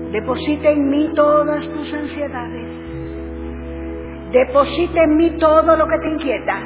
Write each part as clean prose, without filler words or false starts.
Deposita en mí todas tus ansiedades. Deposita en mí todo lo que te inquieta.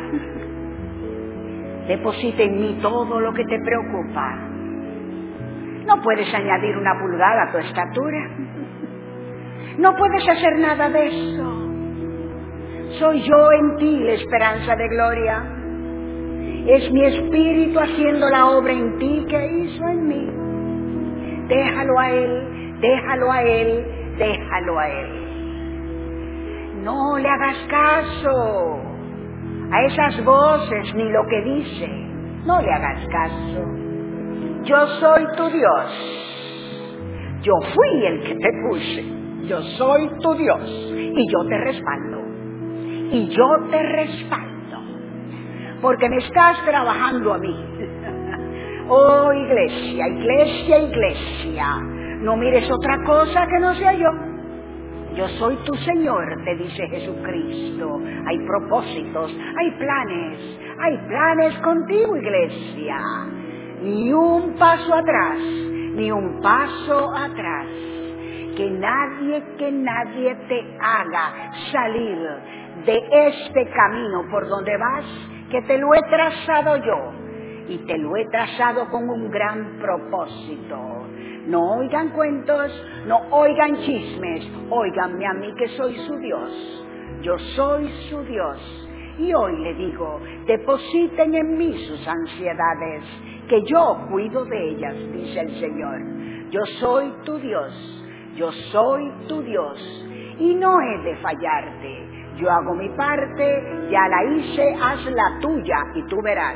Deposita en mí todo lo que te preocupa. No puedes añadir una pulgada a tu estatura. No puedes hacer nada de eso. Soy yo en ti la esperanza de gloria. Es mi espíritu haciendo la obra en ti que hizo en mí. Déjalo a Él, déjalo a Él, déjalo a Él. No le hagas caso a esas voces ni lo que dice. No le hagas caso. Yo soy tu Dios. Yo fui el que te puse. Yo soy tu Dios y yo te respaldo. Y yo te respaldo. Porque me estás trabajando a mí. Oh, iglesia, iglesia, iglesia. No mires otra cosa que no sea yo. Yo soy tu Señor, te dice Jesucristo. Hay propósitos, hay planes contigo, iglesia. Ni un paso atrás, ni un paso atrás. Que nadie te haga salir de este camino por donde vas, que te lo he trazado yo. Y te lo he trazado con un gran propósito. No oigan cuentos, no oigan chismes, óiganme a mí que soy su Dios. Yo soy su Dios. Y hoy le digo, depositen en mí sus ansiedades, que yo cuido de ellas, dice el Señor. Yo soy tu Dios, yo soy tu Dios, y no he de fallarte. Yo hago mi parte, ya la hice, haz la tuya, y tú verás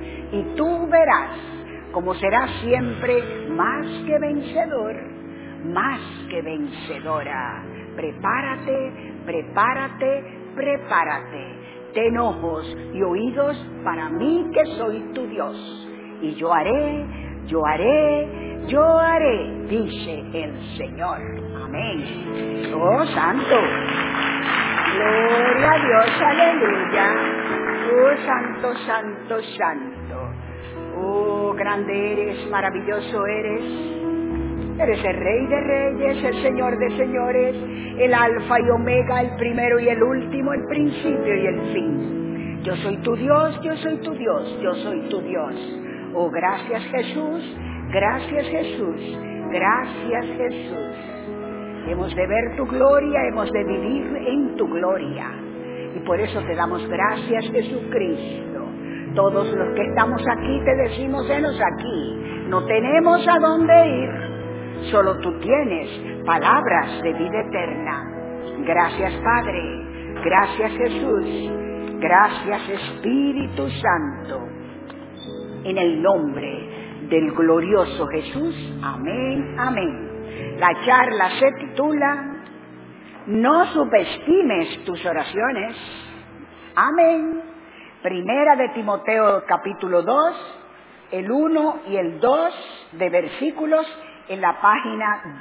como serás siempre más que vencedor, más que vencedora. Prepárate, prepárate, prepárate. Ten ojos y oídos para mí que soy tu Dios. Y yo haré, dice el Señor. Amén. Oh, santo. Gloria a Dios, aleluya. Oh, santo, santo, santo. Oh, grande eres, maravilloso eres. Eres el Rey de Reyes, el Señor de Señores, el Alfa y Omega, el primero y el último, el principio y el fin. Yo soy tu Dios, yo soy tu Dios, yo soy tu Dios. Oh, gracias Jesús, gracias Jesús, gracias Jesús. Hemos de ver tu gloria, hemos de vivir en tu gloria. Y por eso te damos gracias, Jesucristo. Todos los que estamos aquí te decimos, venos aquí. No tenemos a dónde ir. Solo tú tienes palabras de vida eterna. Gracias, Padre. Gracias, Jesús. Gracias, Espíritu Santo. En el nombre del glorioso Jesús. Amén, amén. La charla se titula No subestimes tus oraciones. Amén. Primera de Timoteo capítulo 2, el 1 y el 2 de versículos en la página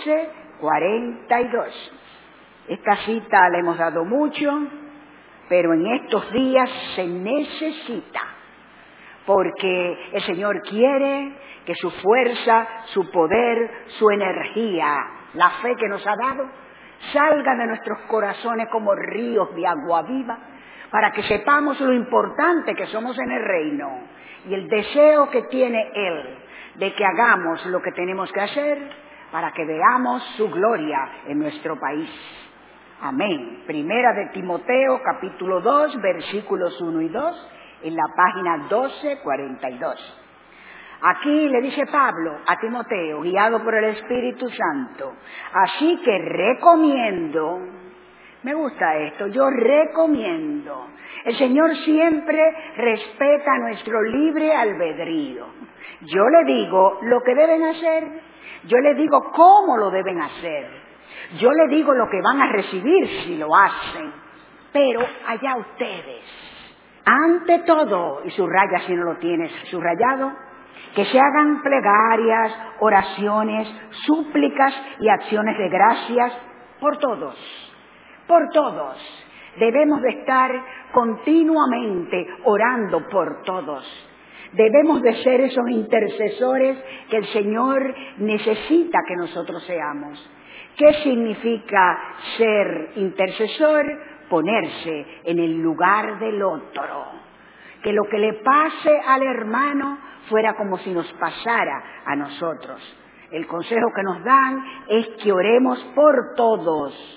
1242. Esta cita la hemos dado mucho, pero en estos días se necesita, porque el Señor quiere que su fuerza, su poder, su energía, la fe que nos ha dado, salga de nuestros corazones como ríos de agua viva, para que sepamos lo importante que somos en el reino y el deseo que tiene Él de que hagamos lo que tenemos que hacer para que veamos su gloria en nuestro país. Amén. Primera de Timoteo, capítulo 2, versículos 1 y 2, en la página 1242. Aquí le dice Pablo a Timoteo, guiado por el Espíritu Santo, así que recomiendo, me gusta esto, yo recomiendo. El Señor siempre respeta nuestro libre albedrío. Yo le digo lo que deben hacer, yo le digo cómo lo deben hacer, yo le digo lo que van a recibir si lo hacen, pero allá ustedes. Ante todo, y subraya si no lo tienes subrayado, que se hagan plegarias, oraciones, súplicas y acciones de gracias por todos. Por todos. Debemos de estar continuamente orando por todos. Debemos de ser esos intercesores que el Señor necesita que nosotros seamos. ¿Qué significa ser intercesor? Ponerse en el lugar del otro. Que lo que le pase al hermano fuera como si nos pasara a nosotros. El consejo que nos dan es que oremos por todos.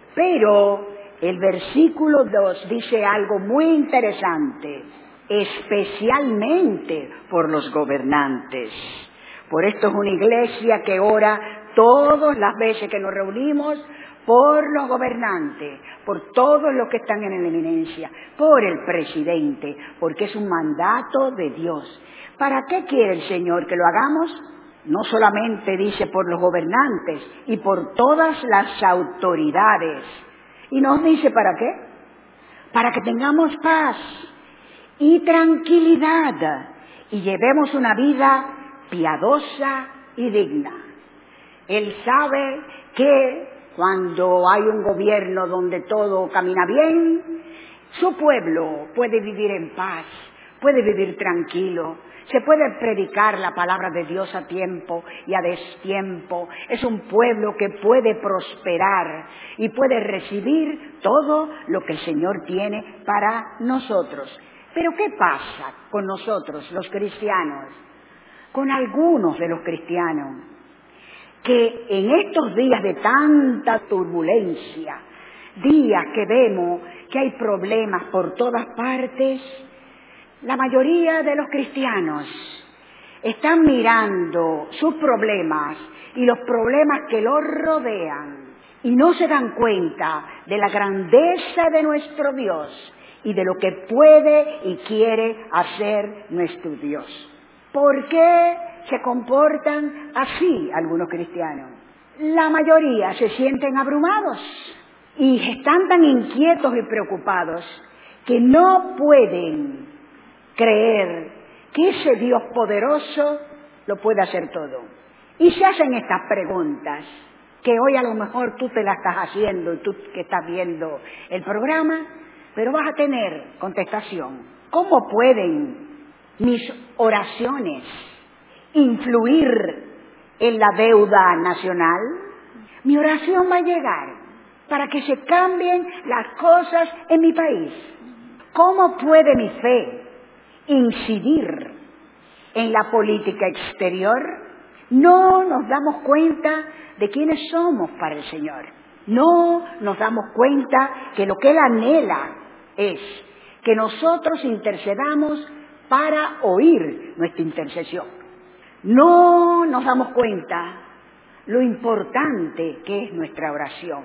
Pero el versículo 2 dice algo muy interesante, especialmente por los gobernantes. Por esto es una iglesia que ora todas las veces que nos reunimos por los gobernantes, por todos los que están en la eminencia, por el presidente, porque es un mandato de Dios. ¿Para qué quiere el Señor que lo hagamos? No solamente dice por los gobernantes y por todas las autoridades. Y nos dice ¿para qué? Para que tengamos paz y tranquilidad y llevemos una vida piadosa y digna. Él sabe que cuando hay un gobierno donde todo camina bien, su pueblo puede vivir en paz, puede vivir tranquilo, se puede predicar la palabra de Dios a tiempo y a destiempo. Es un pueblo que puede prosperar y puede recibir todo lo que el Señor tiene para nosotros. Pero ¿qué pasa con nosotros, los cristianos? Con algunos de los cristianos, que en estos días de tanta turbulencia, días que vemos que hay problemas por todas partes, la mayoría de los cristianos están mirando sus problemas y los problemas que los rodean y no se dan cuenta de la grandeza de nuestro Dios y de lo que puede y quiere hacer nuestro Dios. ¿Por qué se comportan así algunos cristianos? La mayoría se sienten abrumados y están tan inquietos y preocupados que no pueden creer que ese Dios poderoso lo puede hacer todo. Y se hacen estas preguntas, que hoy a lo mejor tú te las estás haciendo, y tú que estás viendo el programa, pero vas a tener contestación. ¿Cómo pueden mis oraciones influir en la deuda nacional? Mi oración va a llegar para que se cambien las cosas en mi país. ¿Cómo puede mi fe incidir en la política exterior? No nos damos cuenta de quiénes somos para el Señor. No nos damos cuenta que lo que Él anhela es que nosotros intercedamos para oír nuestra intercesión. No nos damos cuenta lo importante que es nuestra oración.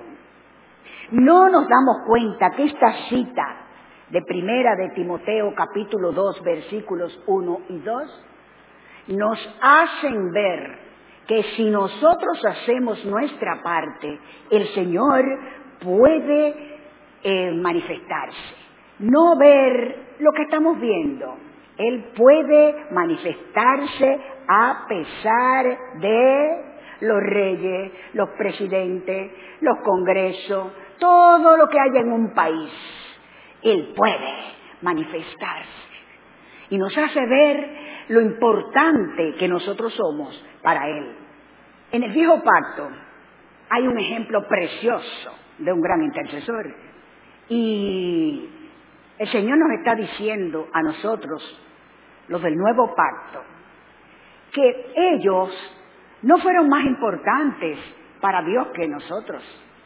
No nos damos cuenta que esta cita de Primera de Timoteo capítulo 2 versículos 1 y 2 nos hacen ver que si nosotros hacemos nuestra parte, el Señor puede manifestarse. No ver lo que estamos viendo. Él puede manifestarse a pesar de los reyes, los presidentes, los congresos, todo lo que haya en un país. Él puede manifestarse y nos hace ver lo importante que nosotros somos para Él. En el Viejo Pacto hay un ejemplo precioso de un gran intercesor y el Señor nos está diciendo a nosotros, los del Nuevo Pacto, que ellos no fueron más importantes para Dios que nosotros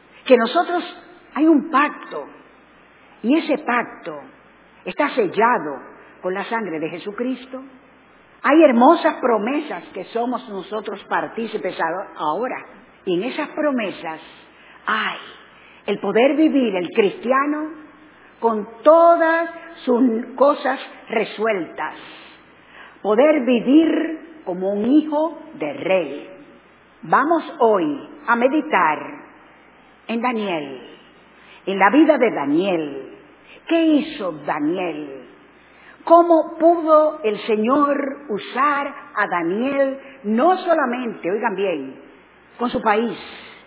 hay un pacto. Y ese pacto está sellado con la sangre de Jesucristo. Hay hermosas promesas que somos nosotros partícipes ahora. Y en esas promesas hay el poder vivir el cristiano con todas sus cosas resueltas. Poder vivir como un hijo de rey. Vamos hoy a meditar en Daniel. En la vida de Daniel. ¿Qué hizo Daniel? ¿Cómo pudo el Señor usar a Daniel no solamente, oigan bien, con su país?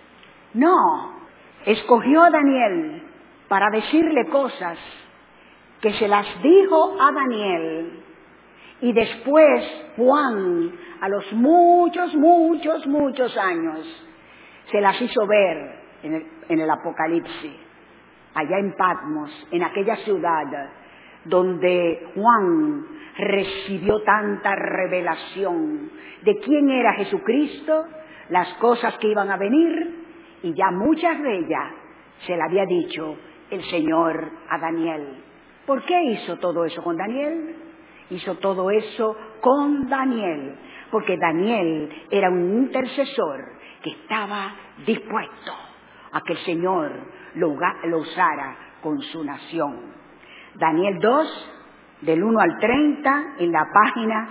No, escogió a Daniel para decirle cosas que se las dijo a Daniel Y después Juan, a los muchos años, se las hizo ver en el Apocalipsis, allá en Patmos, en aquella ciudad donde Juan recibió tanta revelación de quién era Jesucristo, las cosas que iban a venir, y ya muchas de ellas se le había dicho el Señor a Daniel. ¿Por qué hizo todo eso con Daniel? Hizo todo eso con Daniel, porque Daniel era un intercesor que estaba dispuesto a que el Señor lo usara con su nación. Daniel 2, del 1 al 30, en la página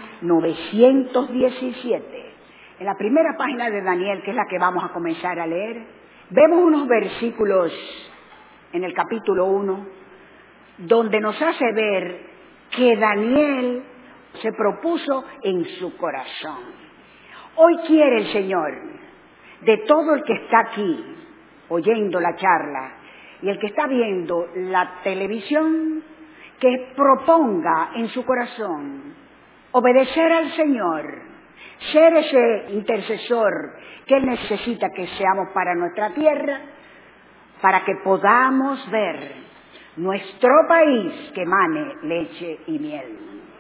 917. En la primera página de Daniel, que es la que vamos a comenzar a leer, vemos unos versículos en el capítulo 1, donde nos hace ver que Daniel se propuso en su corazón. Hoy quiere el Señor de todo el que está aquí oyendo la charla y el que está viendo la televisión, que proponga en su corazón obedecer al Señor, ser ese intercesor que Él necesita que seamos para nuestra tierra, para que podamos ver nuestro país que emane leche y miel.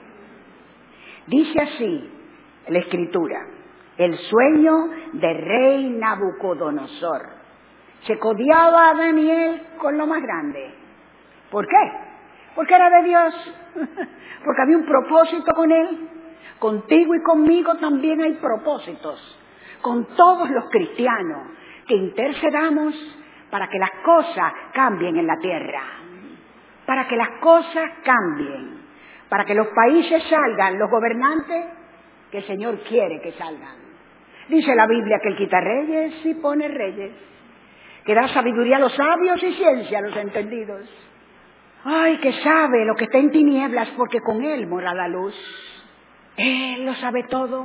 Dice así la Escritura: el sueño del rey Nabucodonosor. Se codiaba a Daniel con lo más grande. ¿Por qué? Porque era de Dios, porque había un propósito con él. Contigo y conmigo también hay propósitos, con todos los cristianos, que intercedamos para que las cosas cambien en la tierra, para que las cosas cambien, para que los países salgan, los gobernantes que el Señor quiere que salgan. Dice la Biblia que Él quita reyes y pone reyes, que da sabiduría a los sabios y ciencia a los entendidos. Ay, que sabe lo que está en tinieblas, porque con Él mora la luz. Él lo sabe todo,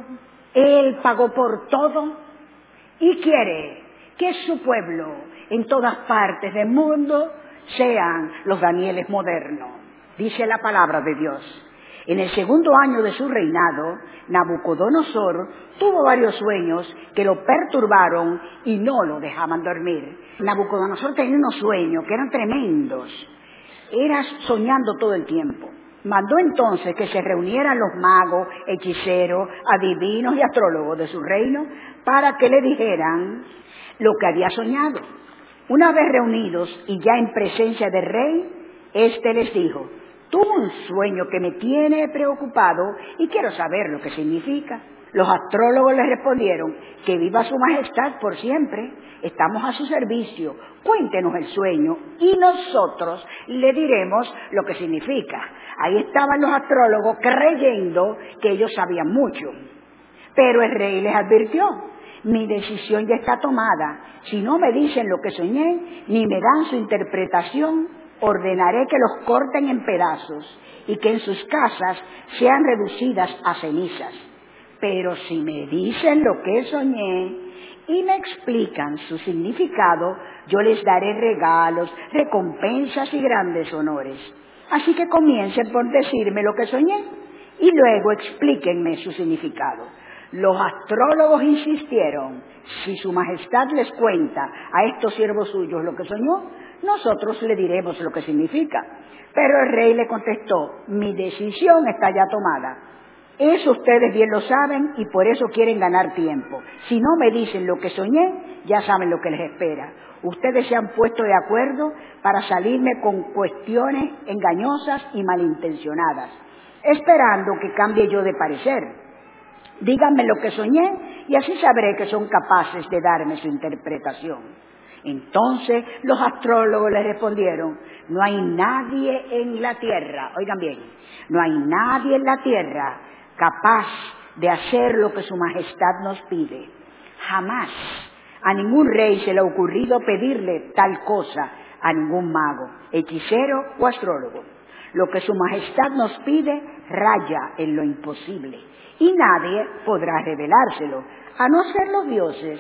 Él pagó por todo y quiere que su pueblo en todas partes del mundo sean los Danieles modernos. Dice la palabra de Dios: en el segundo año de su reinado, Nabucodonosor tuvo varios sueños que lo perturbaron y no lo dejaban dormir. Nabucodonosor tenía unos sueños que eran tremendos. Era soñando todo el tiempo. Mandó entonces que se reunieran los magos, hechiceros, adivinos y astrólogos de su reino para que le dijeran lo que había soñado. Una vez reunidos y ya en presencia del rey, éste les dijo: tuve un sueño que me tiene preocupado y quiero saber lo que significa. Los astrólogos le respondieron: que viva su majestad por siempre, estamos a su servicio, cuéntenos el sueño y nosotros le diremos lo que significa. Ahí estaban los astrólogos creyendo que ellos sabían mucho, pero el rey les advirtió: mi decisión ya está tomada, si no me dicen lo que soñé, ni me dan su interpretación, ordenaré que los corten en pedazos y que en sus casas sean reducidas a cenizas. Pero si me dicen lo que soñé y me explican su significado, yo les daré regalos, recompensas y grandes honores. Así que comiencen por decirme lo que soñé y luego explíquenme su significado. Los astrólogos insistieron: si su majestad les cuenta a estos siervos suyos lo que soñó, nosotros le diremos lo que significa. Pero el rey le contestó: mi decisión está ya tomada. Eso ustedes bien lo saben y por eso quieren ganar tiempo. Si no me dicen lo que soñé, ya saben lo que les espera. Ustedes se han puesto de acuerdo para salirme con cuestiones engañosas y malintencionadas, esperando que cambie yo de parecer. Díganme lo que soñé y así sabré que son capaces de darme su interpretación. Entonces los astrólogos le respondieron: no hay nadie en la tierra, oigan bien, no hay nadie en la tierra capaz de hacer lo que su majestad nos pide. Jamás a ningún rey se le ha ocurrido pedirle tal cosa a ningún mago, hechicero o astrólogo. Lo que su majestad nos pide raya en lo imposible y nadie podrá revelárselo, a no ser los dioses.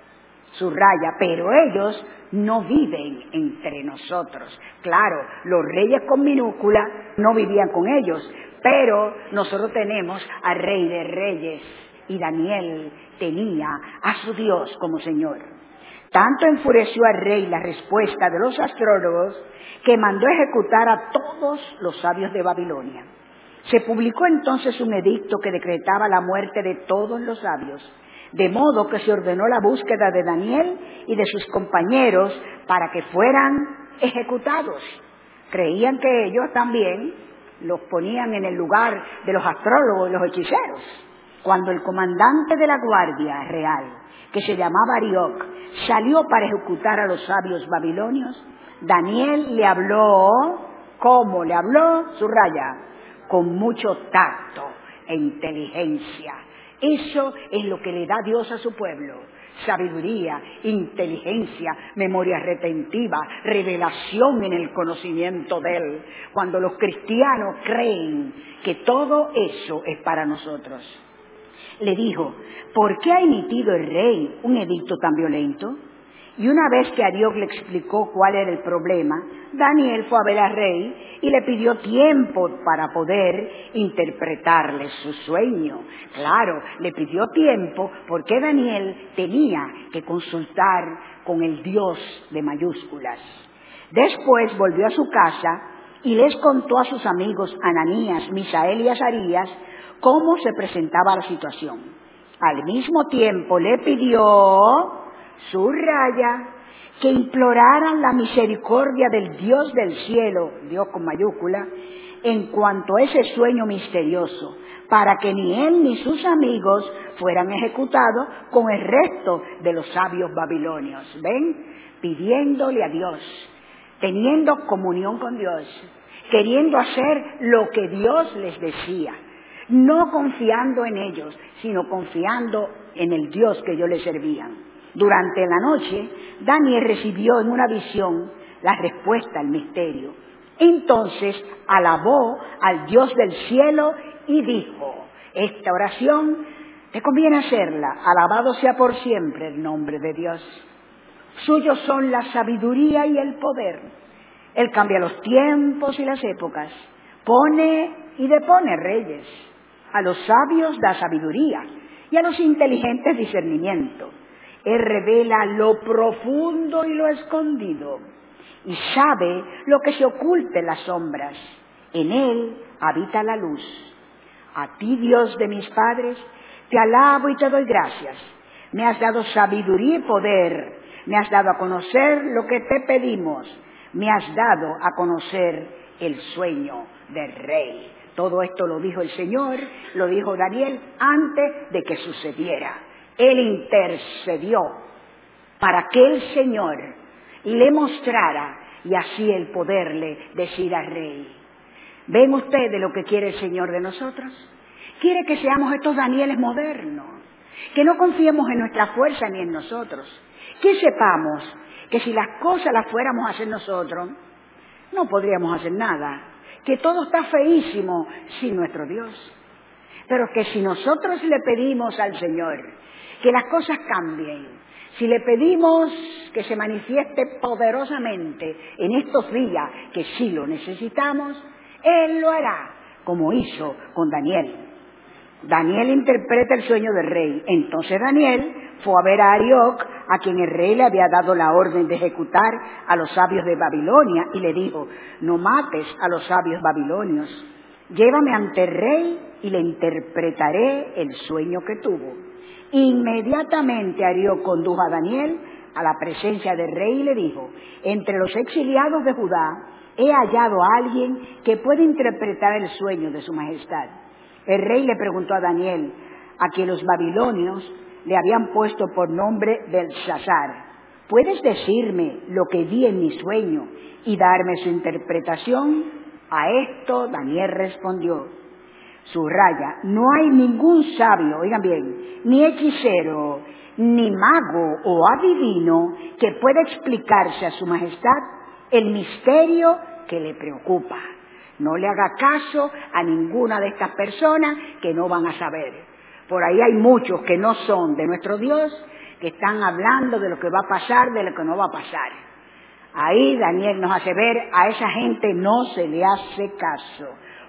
Subraya, pero ellos no viven entre nosotros. Claro, los reyes con minúscula no vivían con ellos, Pero nosotros tenemos al Rey de Reyes y Daniel tenía a su Dios como Señor. Tanto enfureció al rey la respuesta de los astrólogos que mandó ejecutar a todos los sabios de Babilonia. Se publicó entonces un edicto que decretaba la muerte de todos los sabios, de modo que se ordenó la búsqueda de Daniel y de sus compañeros para que fueran ejecutados. Creían que ellos también los ponían en el lugar de los astrólogos y los hechiceros. Cuando el comandante de la guardia real, que se llamaba Arioc, salió para ejecutar a los sabios babilonios, Daniel le habló, ¿cómo le habló? Subraya, con mucho tacto e inteligencia. Eso es lo que le da Dios a su pueblo: sabiduría, inteligencia, memoria retentiva, revelación en el conocimiento de Él. Cuando los cristianos creen que todo eso es para nosotros. Le dijo, ¿por qué ha emitido el rey un edicto tan violento? Y una vez que Arioc le explicó cuál era el problema, Daniel fue a ver al rey y le pidió tiempo para poder interpretarle su sueño. Claro, le pidió tiempo porque Daniel tenía que consultar con el Dios de mayúsculas. Después volvió a su casa y les contó a sus amigos Ananías, Misael y Azarías cómo se presentaba la situación. Al mismo tiempo le pidió, subraya, que imploraran la misericordia del Dios del cielo, Dios con mayúscula, en cuanto a ese sueño misterioso, para que ni él ni sus amigos fueran ejecutados con el resto de los sabios babilonios. ¿Ven? Pidiéndole a Dios, teniendo comunión con Dios, queriendo hacer lo que Dios les decía, no confiando en ellos, sino confiando en el Dios que ellos les servían. Durante la noche, Daniel recibió en una visión la respuesta al misterio. Entonces alabó al Dios del cielo y dijo, esta oración te conviene hacerla, alabado sea por siempre el nombre de Dios. Suyos son la sabiduría y el poder. Él cambia los tiempos y las épocas, pone y depone reyes. A los sabios da sabiduría y a los inteligentes discernimiento. Él revela lo profundo y lo escondido y sabe lo que se oculta en las sombras. En él habita la luz. A ti, Dios de mis padres, te alabo y te doy gracias. Me has dado sabiduría y poder. Me has dado a conocer lo que te pedimos. Me has dado a conocer el sueño del rey. Todo esto lo dijo el Señor, lo dijo Daniel antes de que sucediera. Él intercedió para que el Señor le mostrara y así el poderle decir al rey. ¿Ven ustedes lo que quiere el Señor de nosotros? Quiere que seamos estos Danieles modernos, que no confiemos en nuestra fuerza ni en nosotros, que sepamos que si las cosas las fuéramos a hacer nosotros, no podríamos hacer nada, que todo está feísimo sin nuestro Dios. Pero que si nosotros le pedimos al Señor que las cosas cambien, si le pedimos que se manifieste poderosamente en estos días, que sí lo necesitamos, Él lo hará, como hizo con Daniel. Daniel interpreta el sueño del rey. Entonces Daniel fue a ver a Arioc, a quien el rey le había dado la orden de ejecutar a los sabios de Babilonia, y le dijo, no mates a los sabios babilonios, llévame ante el rey y le interpretaré el sueño que tuvo. Inmediatamente Arioc condujo a Daniel a la presencia del rey y le dijo, entre los exiliados de Judá he hallado a alguien que puede interpretar el sueño de su majestad. El rey le preguntó a Daniel, a quien los babilonios le habían puesto por nombre Belsasar, ¿puedes decirme lo que vi en mi sueño y darme su interpretación? A esto Daniel respondió, subraya, no hay ningún sabio, oigan bien, ni hechicero, ni mago o adivino que pueda explicarse a su majestad el misterio que le preocupa. No le haga caso a ninguna de estas personas que no van a saber. Por ahí hay muchos que no son de nuestro Dios, que están hablando de lo que va a pasar, de lo que no va a pasar. Ahí Daniel nos hace ver, a esa gente no se le hace caso,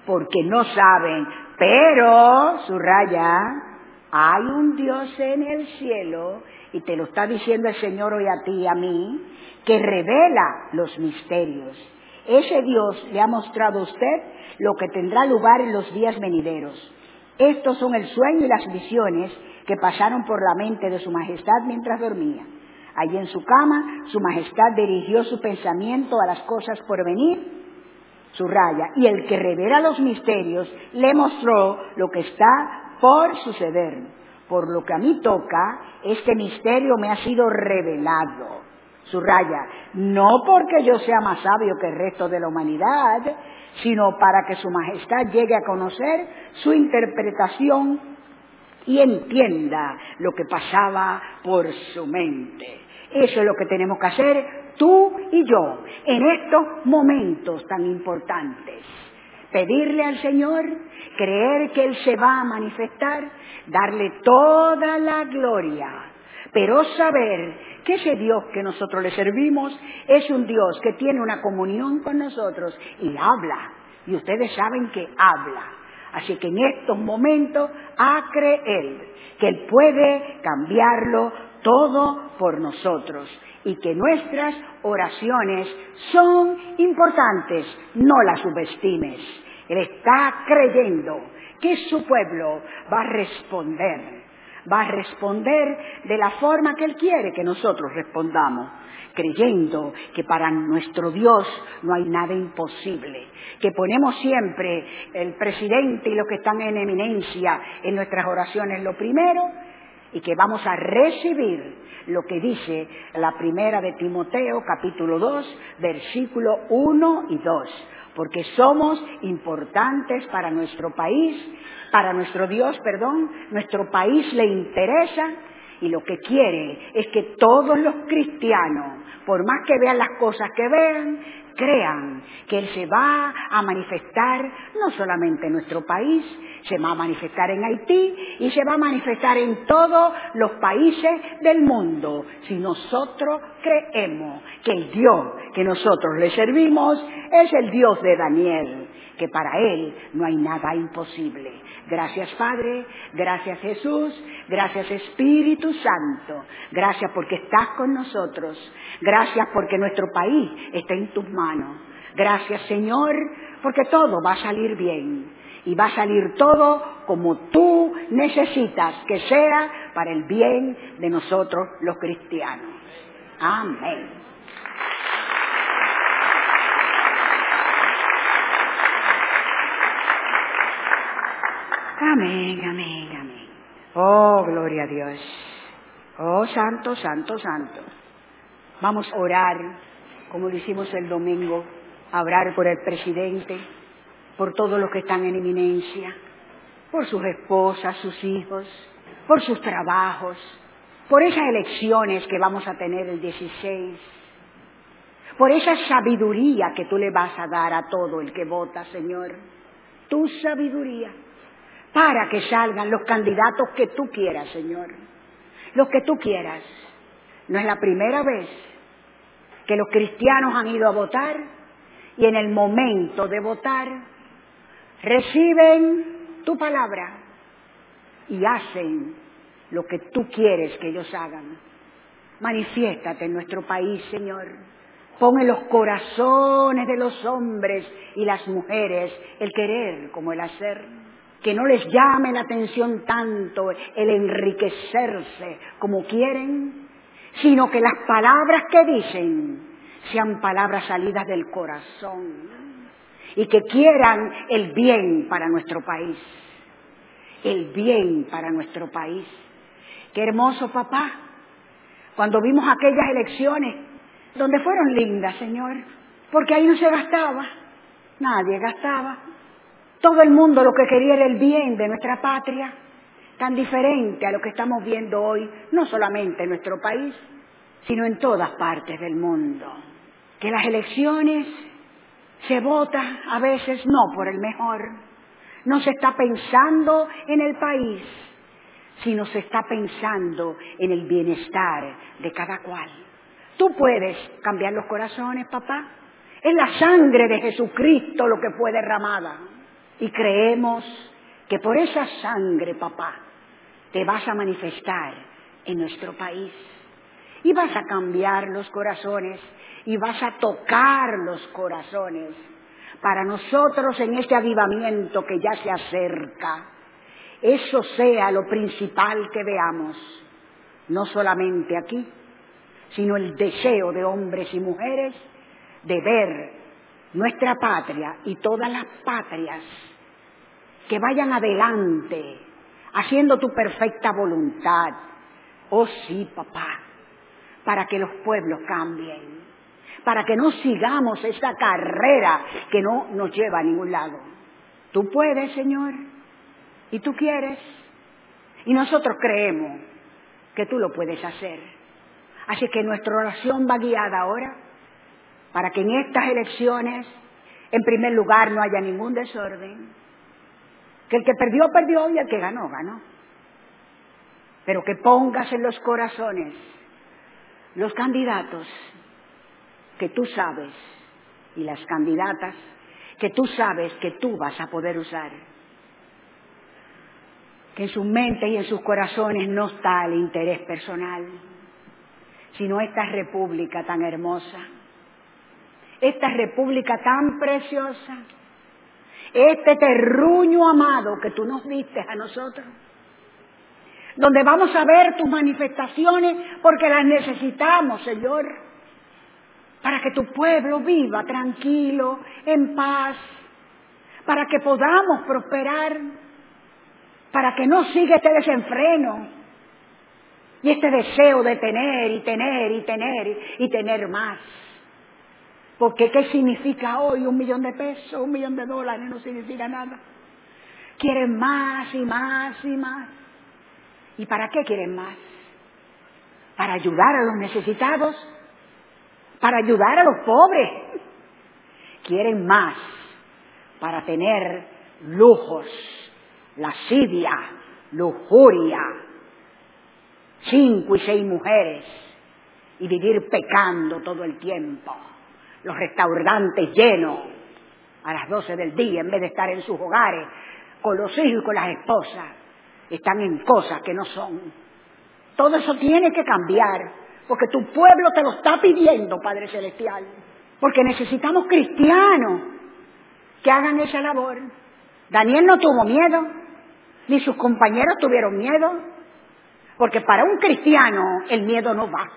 porque no saben, pero, subraya, hay un Dios en el cielo, y te lo está diciendo el Señor hoy a ti y a mí, que revela los misterios. Ese Dios le ha mostrado a usted lo que tendrá lugar en los días venideros. Estos son el sueño y las visiones que pasaron por la mente de su majestad mientras dormía. Allí en su cama, su majestad dirigió su pensamiento a las cosas por venir, subraya, y el que revela los misterios le mostró lo que está por suceder. Por lo que a mí toca, este misterio me ha sido revelado. Subraya, no porque yo sea más sabio que el resto de la humanidad, sino para que su majestad llegue a conocer su interpretación y entienda lo que pasaba por su mente. Eso es lo que tenemos que hacer tú y yo en estos momentos tan importantes. Pedirle al Señor, creer que Él se va a manifestar, darle toda la gloria, pero saber que ese Dios que nosotros le servimos es un Dios que tiene una comunión con nosotros y habla, y ustedes saben que habla. Así que en estos momentos a creer que Él puede cambiarlo todo por nosotros y que nuestras oraciones son importantes, no las subestimes. Él está creyendo que su pueblo va a responder de la forma que Él quiere que nosotros respondamos, creyendo que para nuestro Dios no hay nada imposible, que ponemos siempre el presidente y los que están en eminencia en nuestras oraciones lo primero, y que vamos a recibir lo que dice la primera de Timoteo, capítulo 2, versículo 1 y 2, porque somos importantes para nuestro país, para nuestro Dios, nuestro país le interesa y lo que quiere es que todos los cristianos, por más que vean las cosas que vean, crean que Él se va a manifestar no solamente en nuestro país, se va a manifestar en Haití y se va a manifestar en todos los países del mundo. Si nosotros creemos que el Dios que nosotros le servimos es el Dios de Daniel, que para Él no hay nada imposible. Gracias Padre, gracias Jesús, gracias Espíritu Santo, gracias porque estás con nosotros, gracias porque nuestro país está en tus manos, gracias Señor porque todo va a salir bien y va a salir todo como tú necesitas que sea para el bien de nosotros los cristianos. Amén. Amén, amén, amén. Oh, gloria a Dios. Oh, santo, santo, santo. Vamos a orar, como lo hicimos el domingo, a orar por el presidente, por todos los que están en eminencia, por sus esposas, sus hijos, por sus trabajos, por esas elecciones que vamos a tener el 16, por esa sabiduría que tú le vas a dar a todo el que vota, Señor, tu sabiduría, para que salgan los candidatos que tú quieras, Señor, los que tú quieras. No es la primera vez que los cristianos han ido a votar y en el momento de votar reciben tu palabra y hacen lo que tú quieres que ellos hagan. Manifiéstate en nuestro país, Señor. Pon en los corazones de los hombres y las mujeres el querer como el hacer. Que no les llame la atención tanto el enriquecerse como quieren, sino que las palabras que dicen sean palabras salidas del corazón y que quieran el bien para nuestro país, el bien para nuestro país. Qué hermoso, papá, cuando vimos aquellas elecciones donde fueron lindas, Señor, porque ahí no se gastaba, nadie gastaba. Todo el mundo lo que quería era el bien de nuestra patria, tan diferente a lo que estamos viendo hoy, no solamente en nuestro país, sino en todas partes del mundo. Que las elecciones se vota a veces no por el mejor, no se está pensando en el país, sino se está pensando en el bienestar de cada cual. Tú puedes cambiar los corazones, papá. Es la sangre de Jesucristo lo que fue derramada. Y creemos que por esa sangre, papá, te vas a manifestar en nuestro país. Y vas a cambiar los corazones y vas a tocar los corazones para nosotros en este avivamiento que ya se acerca. Eso sea lo principal que veamos, no solamente aquí, sino el deseo de hombres y mujeres de ver nuestra patria y todas las patrias que vayan adelante, haciendo tu perfecta voluntad. Oh sí, papá, para que los pueblos cambien, para que no sigamos esta carrera que no nos lleva a ningún lado. Tú puedes, Señor, y tú quieres, y nosotros creemos que tú lo puedes hacer. Así que nuestra oración va guiada ahora para que en estas elecciones, en primer lugar, no haya ningún desorden, que el que perdió, perdió, y el que ganó, ganó. Pero que pongas en los corazones los candidatos que tú sabes y las candidatas que tú sabes que tú vas a poder usar. Que en sus mentes y en sus corazones no está el interés personal, sino esta república tan hermosa, esta república tan preciosa, este terruño amado que tú nos diste a nosotros, donde vamos a ver tus manifestaciones porque las necesitamos, Señor, para que tu pueblo viva tranquilo, en paz, para que podamos prosperar, para que no siga este desenfreno y este deseo de tener y tener y tener y tener más. Porque ¿qué significa hoy $1.000.000 de pesos, $1.000.000? No significa nada. Quieren más y más y más. ¿Y para qué quieren más? Para ayudar a los necesitados, para ayudar a los pobres. Quieren más para tener lujos, lascivia, lujuria, 5 y 6 mujeres y vivir pecando todo el tiempo. Los restaurantes llenos a las 12 del día en vez de estar en sus hogares con los hijos y con las esposas. Están en cosas que no son. Todo eso tiene que cambiar, porque tu pueblo te lo está pidiendo, Padre Celestial. Porque necesitamos cristianos que hagan esa labor. Daniel no tuvo miedo, ni sus compañeros tuvieron miedo, porque para un cristiano el miedo no va.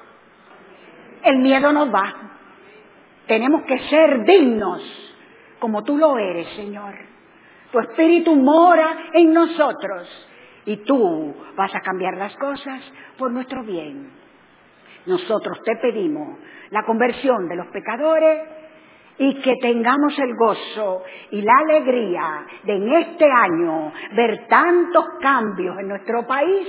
El miedo no va. Tenemos que ser dignos, como tú lo eres, Señor. Tu Espíritu mora en nosotros. Y tú vas a cambiar las cosas por nuestro bien. Nosotros te pedimos la conversión de los pecadores y que tengamos el gozo y la alegría de en este año ver tantos cambios en nuestro país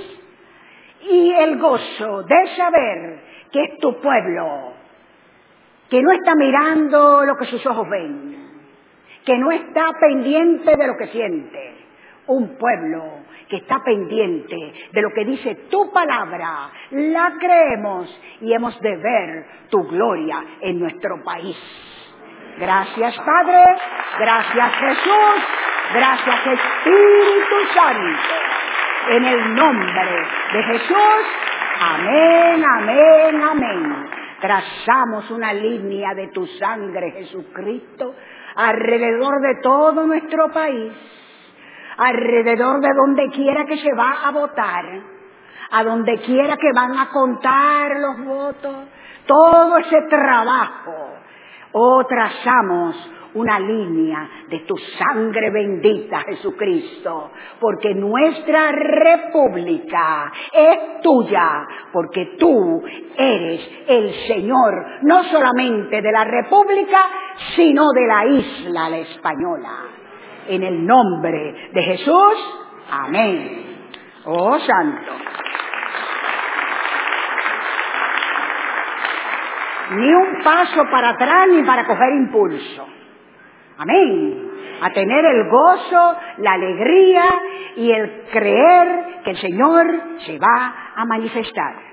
y el gozo de saber que es tu pueblo, que no está mirando lo que sus ojos ven, que no está pendiente de lo que siente. Un pueblo que está pendiente de lo que dice tu palabra, la creemos y hemos de ver tu gloria en nuestro país. Gracias, Padre, gracias, Jesús, gracias, Espíritu Santo. En el nombre de Jesús, amén, amén, amén. Trazamos una línea de tu sangre, Jesucristo, alrededor de todo nuestro país, alrededor de donde quiera que se va a votar, a donde quiera que van a contar los votos, todo ese trabajo. Oh, trazamos una línea de tu sangre bendita, Jesucristo, porque nuestra república es tuya, porque tú eres el Señor, no solamente de la república, sino de la isla La Española. En el nombre de Jesús, amén. Oh, Santo. Ni un paso para atrás ni para coger impulso. Amén. A tener el gozo, la alegría y el creer que el Señor se va a manifestar.